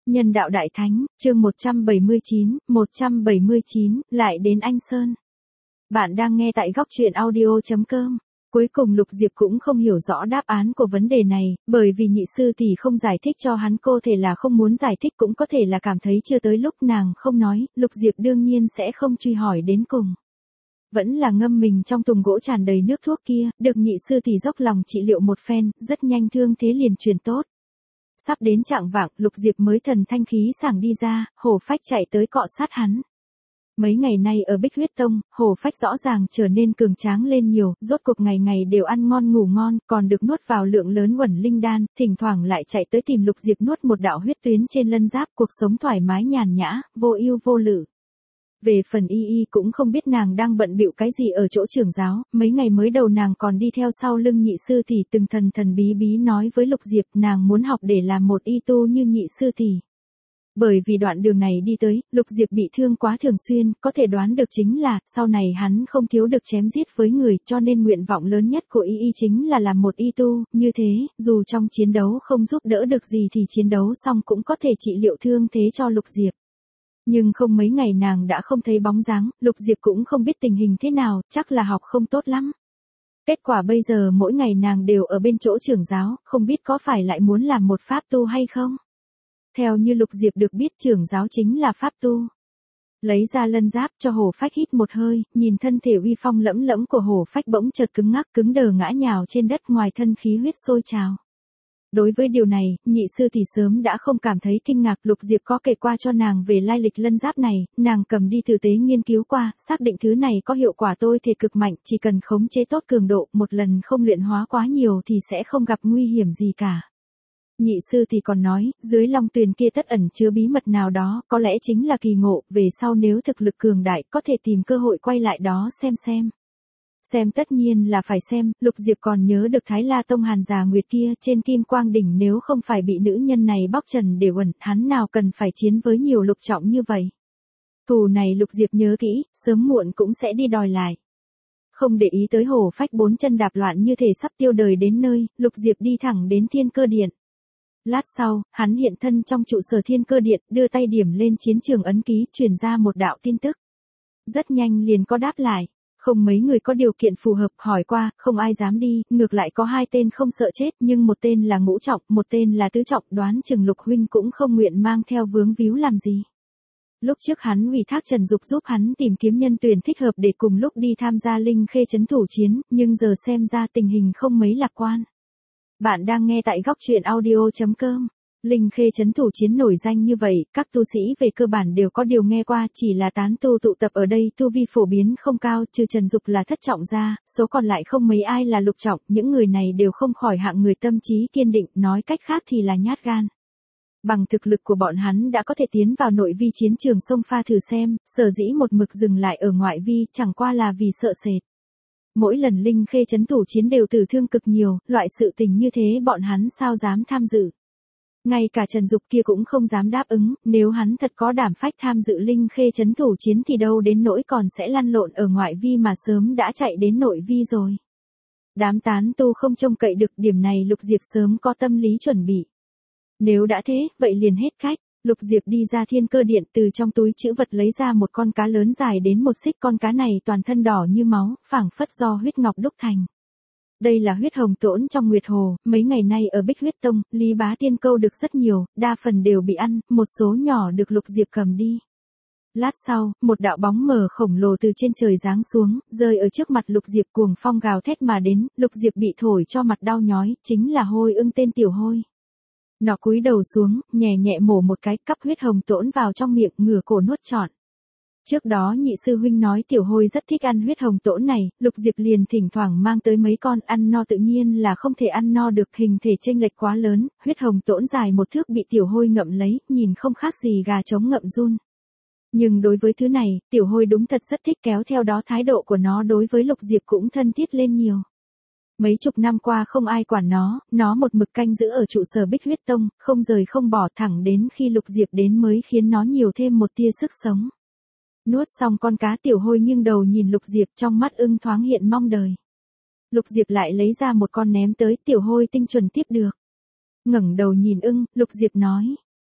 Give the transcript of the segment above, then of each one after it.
Nhân đạo Đại Thánh, chương 179, lại đến Anh Sơn. Bạn đang nghe tại góc truyện audio.com. Cuối cùng Lục Diệp cũng không hiểu rõ đáp án của vấn đề này, bởi vì nhị sư tỷ không giải thích cho hắn, cô thể là không muốn giải thích, cũng có thể là cảm thấy chưa tới lúc nàng không nói, Lục Diệp đương nhiên sẽ không truy hỏi đến cùng. Vẫn là ngâm mình trong thùng gỗ tràn đầy nước thuốc kia, được nhị sư tỷ dốc lòng trị liệu một phen, rất nhanh thương thế liền chuyển tốt. Sắp đến chạng vạng, Lục Diệp mới thần thanh khí sảng đi ra, Hổ Phách chạy tới cọ sát hắn. Mấy ngày nay ở Bích Huyết Tông, Hổ Phách rõ ràng trở nên cường tráng lên nhiều, rốt cuộc ngày ngày đều ăn ngon ngủ ngon, còn được nuốt vào lượng lớn uẩn linh đan, thỉnh thoảng lại chạy tới tìm Lục Diệp nuốt một đạo huyết tuyến trên lân giáp, cuộc sống thoải mái nhàn nhã, vô ưu vô lự. Về phần Y cũng không biết nàng đang bận bịu cái gì ở chỗ trưởng giáo, mấy ngày mới đầu nàng còn đi theo sau lưng nhị sư tỷ, từng thần bí bí nói với Lục Diệp nàng muốn học để làm một y tu như nhị sư tỷ. Bởi vì đoạn đường này đi tới, Lục Diệp bị thương quá thường xuyên, có thể đoán được chính là, sau này hắn không thiếu được chém giết với người, cho nên nguyện vọng lớn nhất của Y chính là làm một y tu, như thế, dù trong chiến đấu không giúp đỡ được gì thì chiến đấu xong cũng có thể trị liệu thương thế cho Lục Diệp. Nhưng không mấy ngày nàng đã không thấy bóng dáng, Lục Diệp cũng không biết tình hình thế nào, chắc là học không tốt lắm. Kết quả bây giờ mỗi ngày nàng đều ở bên chỗ trưởng giáo, không biết có phải lại muốn làm một pháp tu hay không? Theo như Lục Diệp được biết, trưởng giáo chính là pháp tu. Lấy ra lân giáp cho Hổ Phách hít một hơi, nhìn thân thể uy phong lẫm lẫm của Hổ Phách bỗng chợt cứng ngắc, cứng đờ ngã nhào trên đất, ngoài thân khí huyết sôi trào. Đối với điều này, nhị sư tỷ sớm đã không cảm thấy kinh ngạc, Lục Diệp có kể qua cho nàng về lai lịch lân giáp này, nàng cầm đi thực tế nghiên cứu qua, xác định thứ này có hiệu quả tôi thể cực mạnh, chỉ cần khống chế tốt cường độ, một lần không luyện hóa quá nhiều thì sẽ không gặp nguy hiểm gì cả. Nhị sư tỷ còn nói, dưới long tuyền kia tất ẩn chứa bí mật nào đó, có lẽ chính là kỳ ngộ, về sau nếu thực lực cường đại, có thể tìm cơ hội quay lại đó xem. Xem tất nhiên là phải xem, Lục Diệp còn nhớ được Thái La Tông Hàn Già Nguyệt kia trên Kim Quang Đỉnh, nếu không phải bị nữ nhân này bóc trần để uẩn, hắn nào cần phải chiến với nhiều lục trọng như vậy. Thù này Lục Diệp nhớ kỹ, sớm muộn cũng sẽ đi đòi lại. Không để ý tới Hổ Phách bốn chân đạp loạn như thể sắp tiêu đời đến nơi, Lục Diệp đi thẳng đến Thiên Cơ Điện. Lát sau, hắn hiện thân trong trụ sở Thiên Cơ Điện, đưa tay điểm lên chiến trường ấn ký, truyền ra một đạo tin tức. Rất nhanh liền có đáp lại. Không mấy người có điều kiện phù hợp, hỏi qua, không ai dám đi, ngược lại có hai tên không sợ chết, nhưng một tên là ngũ trọng, một tên là tứ trọng, đoán chừng Lục huynh cũng không nguyện mang theo vướng víu làm gì. Lúc trước hắn ủy thác Trần Dục giúp hắn tìm kiếm nhân tuyển thích hợp để cùng lúc đi tham gia Linh Khê trấn thủ chiến, nhưng giờ xem ra tình hình không mấy lạc quan. Bạn đang nghe tại góc truyện audio.com. Linh Khê trấn thủ chiến nổi danh như vậy, các tu sĩ về cơ bản đều có điều nghe qua, chỉ là tán tu tụ tập ở đây tu vi phổ biến không cao, trừ Trần Dục là thất trọng ra, số còn lại không mấy ai là lục trọng, những người này đều không khỏi hạng người tâm trí kiên định, nói cách khác thì là nhát gan. Bằng thực lực của bọn hắn đã có thể tiến vào nội vi chiến trường xông pha thử xem, sở dĩ một mực dừng lại ở ngoại vi, chẳng qua là vì sợ sệt. Mỗi lần Linh Khê trấn thủ chiến đều tử thương cực nhiều, loại sự tình như thế bọn hắn sao dám tham dự. Ngay cả Trần Dục kia cũng không dám đáp ứng, nếu hắn thật có đảm phách tham dự Linh Khê trấn thủ chiến thì đâu đến nỗi còn sẽ lăn lộn ở ngoại vi mà sớm đã chạy đến nội vi rồi. Đám tán tu không trông cậy được, điểm này Lục Diệp sớm có tâm lý chuẩn bị. Nếu đã thế, vậy liền hết cách. Lục Diệp đi ra Thiên Cơ Điện, từ trong túi trữ vật lấy ra một con cá lớn dài đến một xích, con cá này toàn thân đỏ như máu, phảng phất do huyết ngọc đúc thành. Đây là huyết hồng tỗn trong Nguyệt Hồ, mấy ngày nay ở Bích Huyết Tông, Lý Bá Tiên câu được rất nhiều, đa phần đều bị ăn, một số nhỏ được Lục Diệp cầm đi. Lát sau, một đạo bóng mờ khổng lồ từ trên trời giáng xuống, rơi ở trước mặt Lục Diệp, cuồng phong gào thét mà đến, Lục Diệp bị thổi cho mặt đau nhói, chính là Hôi Ưng tên tiểu Hôi. Nó cúi đầu xuống, nhẹ nhẹ mổ một cái, cắp huyết hồng tỗn vào trong miệng, ngửa cổ nuốt trọn. Trước đó nhị sư huynh nói tiểu Hôi rất thích ăn huyết hồng tỗn này, Lục Diệp liền thỉnh thoảng mang tới mấy con, ăn no tự nhiên là không thể ăn no được, hình thể chênh lệch quá lớn, huyết hồng tỗn dài một thước bị tiểu Hôi ngậm lấy, nhìn không khác gì gà trống ngậm giun. Nhưng đối với thứ này, tiểu Hôi đúng thật rất thích, kéo theo đó thái độ của nó đối với Lục Diệp cũng thân thiết lên nhiều. Mấy chục năm qua không ai quản nó một mực canh giữ ở trụ sở Bích Huyết Tông, không rời không bỏ, thẳng đến khi Lục Diệp đến mới khiến nó nhiều thêm một tia sức sống. Nuốt xong con cá, tiểu Hôi nghiêng đầu nhìn Lục Diệp, trong mắt ưng thoáng hiện mong đời. Lục Diệp lại lấy ra một con ném tới, tiểu Hôi tinh chuẩn tiếp được. Ngẩng đầu nhìn ưng, Lục Diệp nói,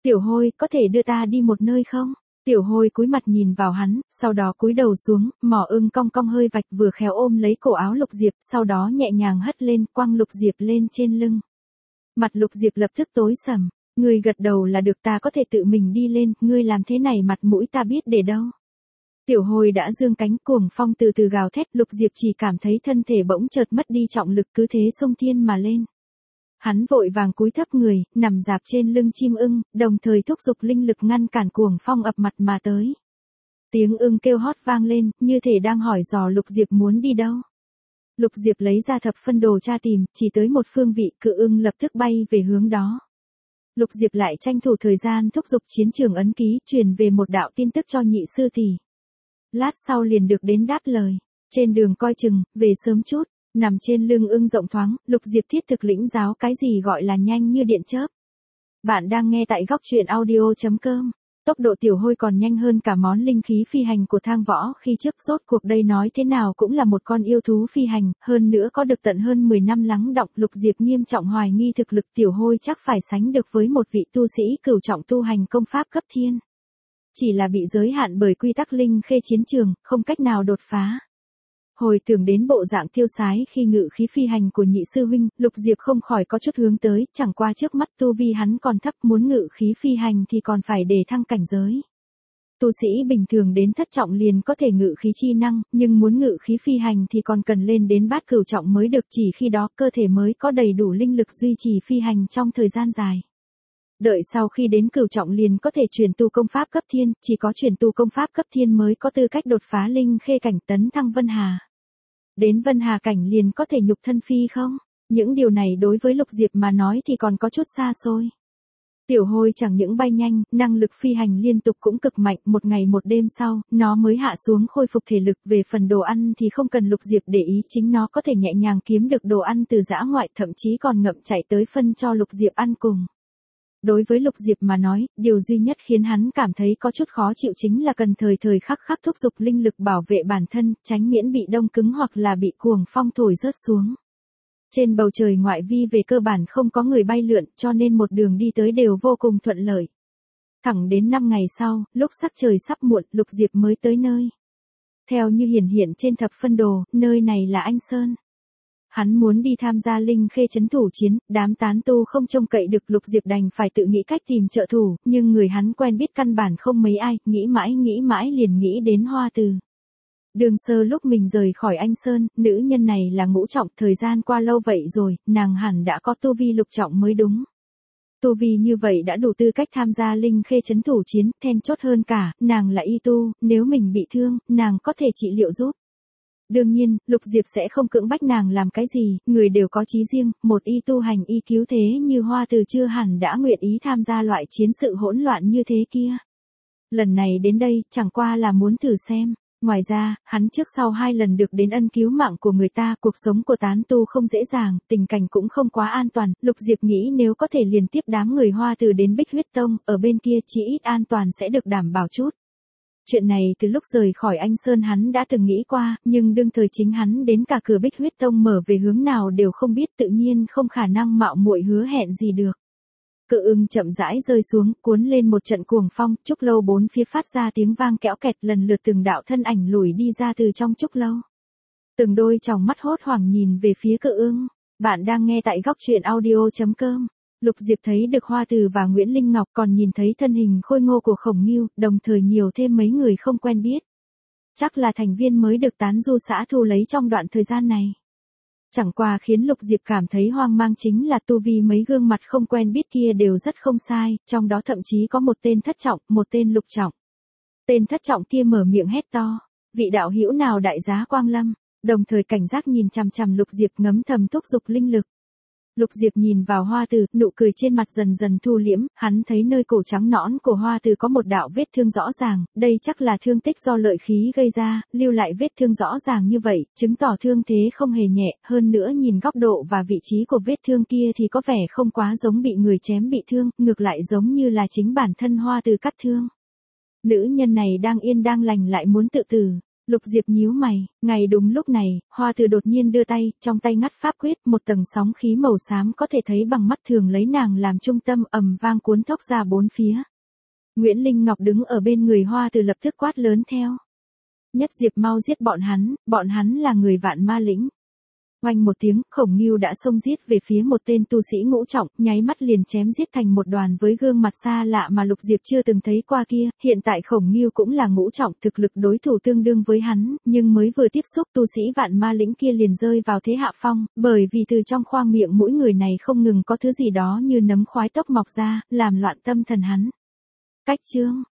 Tiểu Hôi, có thể đưa ta đi một nơi không? Tiểu Hôi cúi mặt nhìn vào hắn, sau đó cúi đầu xuống, mỏ ưng cong cong hơi vạch vừa khéo ôm lấy cổ áo Lục Diệp, sau đó nhẹ nhàng hất lên, quăng Lục Diệp lên trên lưng. Mặt Lục Diệp lập tức tối sầm, ngươi gật đầu là được, ta có thể tự mình đi lên, ngươi làm thế này mặt mũi ta biết để đâu. Tiểu Hôi đã dương cánh, cuồng phong từ từ gào thét, Lục Diệp chỉ cảm thấy thân thể bỗng chợt mất đi trọng lực, cứ thế xông thiên mà lên. Hắn vội vàng cúi thấp người, nằm dạp trên lưng chim ưng, đồng thời thúc giục linh lực ngăn cản cuồng phong ập mặt mà tới. Tiếng ưng kêu hót vang lên, như thể đang hỏi dò Lục Diệp muốn đi đâu. Lục Diệp lấy ra thập phân đồ tra tìm, chỉ tới một phương vị, cự ưng lập tức bay về hướng đó. Lục Diệp lại tranh thủ thời gian thúc giục chiến trường ấn ký, truyền về một đạo tin tức cho nhị sư tỷ. Lát sau liền được đến đáp lời. Trên đường coi chừng, về sớm chút. Nằm trên lưng ưng rộng thoáng, Lục Diệp thiết thực lĩnh giáo cái gì gọi là nhanh như điện chớp. Bạn đang nghe tại góc truyện audio.com. Tốc độ Tiểu Hôi còn nhanh hơn cả món linh khí phi hành của Thang Võ khi trước, rốt cuộc đây nói thế nào cũng là một con yêu thú phi hành, hơn nữa có được tận hơn 10 năm lắng đọng. Lục Diệp nghiêm trọng hoài nghi thực lực Tiểu Hôi chắc phải sánh được với một vị tu sĩ cửu trọng tu hành công pháp cấp thiên. Chỉ là bị giới hạn bởi quy tắc linh khê chiến trường, không cách nào đột phá. Hồi tưởng đến bộ dạng tiêu sái khi ngự khí phi hành của nhị sư huynh, Lục Diệp không khỏi có chút hướng tới, chẳng qua trước mắt tu vi hắn còn thấp, muốn ngự khí phi hành thì còn phải đề thăng cảnh giới. Tu sĩ bình thường đến thất trọng liền có thể ngự khí chi năng, nhưng muốn ngự khí phi hành thì còn cần lên đến bát cửu trọng mới được, chỉ khi đó cơ thể mới có đầy đủ linh lực duy trì phi hành trong thời gian dài. Đợi sau khi đến cửu trọng liền có thể chuyển tu công pháp cấp thiên, chỉ có chuyển tu công pháp cấp thiên mới có tư cách đột phá linh khê cảnh, tấn thăng Vân Hà. Đến Vân Hà cảnh liền có thể nhục thân phi không? Những điều này đối với Lục Diệp mà nói thì còn có chút xa xôi. Tiểu Hôi chẳng những bay nhanh, năng lực phi hành liên tục cũng cực mạnh, một ngày một đêm sau, nó mới hạ xuống khôi phục thể lực. Về phần đồ ăn thì không cần Lục Diệp để ý, chính nó có thể nhẹ nhàng kiếm được đồ ăn từ dã ngoại, thậm chí còn ngậm chạy tới phân cho Lục Diệp ăn cùng. Đối với Lục Diệp mà nói, điều duy nhất khiến hắn cảm thấy có chút khó chịu chính là cần thời thời khắc khắc thúc giục linh lực bảo vệ bản thân, tránh miễn bị đông cứng hoặc là bị cuồng phong thổi rớt xuống. Trên bầu trời ngoại vi về cơ bản không có người bay lượn, cho nên một đường đi tới đều vô cùng thuận lợi. Thẳng đến 5 ngày sau, lúc sắc trời sắp muộn, Lục Diệp mới tới nơi. Theo như hiển hiện trên thập phân đồ, nơi này là Anh Sơn. Hắn muốn đi tham gia linh khê trấn thủ chiến, đám tán tu không trông cậy được, Lục Diệp đành phải tự nghĩ cách tìm trợ thủ, nhưng người hắn quen biết căn bản không mấy ai, nghĩ mãi liền nghĩ đến Hoa Từ. Đường Sơ lúc mình rời khỏi Anh Sơn, nữ nhân này là ngũ trọng, thời gian qua lâu vậy rồi, nàng hẳn đã có tu vi lục trọng mới đúng. Tu vi như vậy đã đủ tư cách tham gia linh khê trấn thủ chiến, then chốt hơn cả, nàng là y tu, nếu mình bị thương, nàng có thể trị liệu giúp. Đương nhiên, Lục Diệp sẽ không cưỡng bách nàng làm cái gì, người đều có chí riêng, một y tu hành y cứu thế như Hoa Từ chưa hẳn đã nguyện ý tham gia loại chiến sự hỗn loạn như thế kia. Lần này đến đây, chẳng qua là muốn thử xem. Ngoài ra, hắn trước sau 2 lần được đến ân cứu mạng của người ta, cuộc sống của tán tu không dễ dàng, tình cảnh cũng không quá an toàn, Lục Diệp nghĩ nếu có thể liền tiếp đám người Hoa Từ đến Bích Huyết Tông, ở bên kia chí ít an toàn sẽ được đảm bảo chút. Chuyện này từ lúc rời khỏi Anh Sơn hắn đã từng nghĩ qua, nhưng đương thời chính hắn đến cả cửa Bích Huyết Tông mở về hướng nào đều không biết, tự nhiên không khả năng mạo muội hứa hẹn gì được. Cự ưng chậm rãi rơi xuống, cuốn lên một trận cuồng phong, trúc lâu bốn phía phát ra tiếng vang kẽo kẹt, lần lượt từng đạo thân ảnh lùi đi ra từ trong trúc lâu. Từng đôi tròng mắt hốt hoảng nhìn về phía cự ưng. Bạn đang nghe tại góc truyện audio.com. Lục Diệp thấy được Hoa Từ và Nguyễn Linh Ngọc, còn nhìn thấy thân hình khôi ngô của Khổng Ngưu, đồng thời nhiều thêm mấy người không quen biết. Chắc là thành viên mới được tán du xã thu lấy trong đoạn thời gian này. Chẳng qua khiến Lục Diệp cảm thấy hoang mang chính là tu vi mấy gương mặt không quen biết kia đều rất không sai, trong đó thậm chí có một tên thất trọng, một tên lục trọng. Tên thất trọng kia mở miệng hét to, vị đạo hữu nào đại giá quang lâm, đồng thời cảnh giác nhìn chằm chằm Lục Diệp, ngấm thầm thúc giục linh lực. Lục Diệp nhìn vào Hoa Từ, nụ cười trên mặt dần dần thu liễm, hắn thấy nơi cổ trắng nõn của Hoa Từ có một đạo vết thương rõ ràng, đây chắc là thương tích do lợi khí gây ra, lưu lại vết thương rõ ràng như vậy, chứng tỏ thương thế không hề nhẹ, hơn nữa nhìn góc độ và vị trí của vết thương kia thì có vẻ không quá giống bị người chém bị thương, ngược lại giống như là chính bản thân Hoa Từ cắt thương. Nữ nhân này đang yên đang lành lại muốn tự tử. Lục Diệp nhíu mày, ngay đúng lúc này, Hoa Từ đột nhiên đưa tay, trong tay ngắt pháp quyết, một tầng sóng khí màu xám có thể thấy bằng mắt thường lấy nàng làm trung tâm ầm vang cuốn thốc ra bốn phía. Nguyễn Linh Ngọc đứng ở bên người Hoa Từ lập tức quát lớn theo. Nhất Diệp mau giết bọn hắn là người Vạn Ma Lĩnh. Oanh một tiếng, Khổng Ngưu đã xông giết về phía một tên tu sĩ ngũ trọng, nháy mắt liền chém giết thành một đoàn với gương mặt xa lạ mà Lục Diệp chưa từng thấy qua kia, hiện tại Khổng Ngưu cũng là ngũ trọng, thực lực đối thủ tương đương với hắn, nhưng mới vừa tiếp xúc tu sĩ Vạn Ma Lĩnh kia liền rơi vào thế hạ phong, bởi vì từ trong khoang miệng mỗi người này không ngừng có thứ gì đó như nấm khoái tốc mọc ra, làm loạn tâm thần hắn. Cách chương